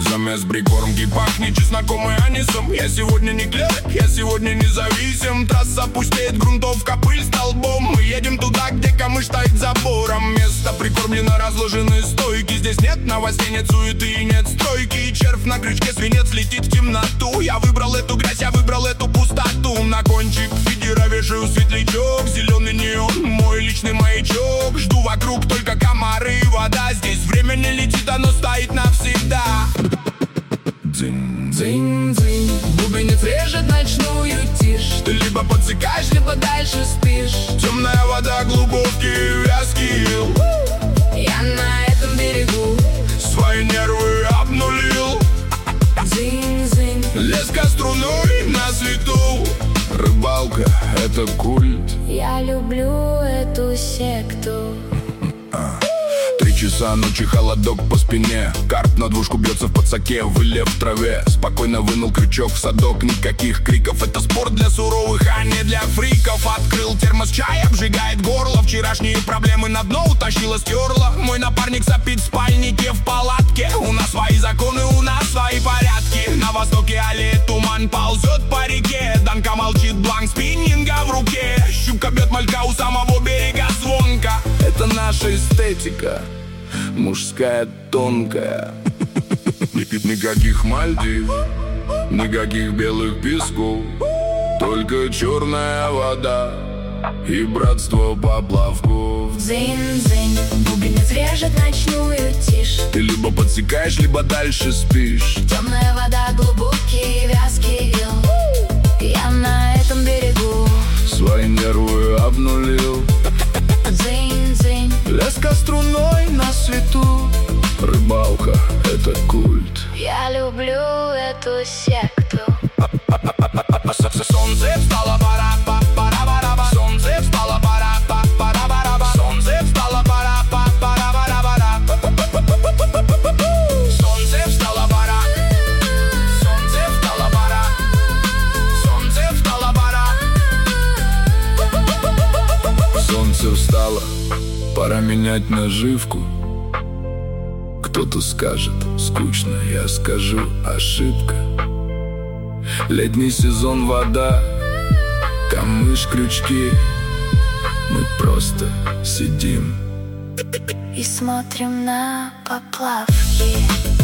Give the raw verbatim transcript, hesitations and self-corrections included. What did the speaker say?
замес прикормки пахнет чесноком и анисом. Я сегодня не клерк, я сегодня независим. Трасса пустеет, грунтовка, пыль столбом. Мы едем туда, где камыш стоит забором. Место прикормлено, разложены стойки. Здесь нет новостей, нет суеты и нет стройки. Червь на крючке, свинец летит в темноту. Я выбрал эту грязь, я выбрал эту пустоту. На кончик фидера вешаю светлячок. Зеленый неон, мой личный маячок. Жду вокруг только комары и вода. Здесь время не летит, оно стоит навсегда. Дзынь, дзынь, дзынь. Бубенец режет ночную тишь. Ты либо подсекаешь, либо дальше спишь. Темная вода, глубокий вязкий ил. Я на этом берегу свои нервы обнулил. Дзынь, дзынь. Леска струной на свету. Рыбалка — это культ. Я люблю эту секту. Три часа ночи, холодок по спине. Карп на двушку бьется в подсаке, вылев в траве. Спокойно вынул крючок в садок, никаких криков. Это спорт для суровых, а не для фриков. Открыл термос, чай обжигает горло. Вчерашние проблемы на дно утащила, стерла. Мой напарник сопит в спальнике в палатке. У нас свои законы, у нас свои порядки. На востоке аллея туман ползет по реке. Данка молчит, бланк спиннинга в руке. Щука бьет малька у самого берега звонка. Это наша эстетика, мужская, тонкая. Никаких Мальдив, никаких белых песков. Только черная вода и братство поплавков. Дзынь-дзынь. Бубенец режет ночную тишь. Ты либо подсекаешь, либо дальше спишь. Темная вода, глубокий вязкий ил. Я на этом берегу свои нервы обнулил. Дзынь-дзынь. Леска струной на свету. Рыбалка — это культ. Я люблю эту секту. Солнце встало, пора, пора, пора. Солнце встало, пора, пора, пора. Солнце встало, пора, пора, пора. Солнце встало, пора. Солнце встало, пора. Солнце встало, пора. Солнце встало, пора менять наживку. Кто-то скажет, скучно, я скажу, ошибка. Летний сезон, вода, камыш, крючки. Мы просто сидим и смотрим на поплавки.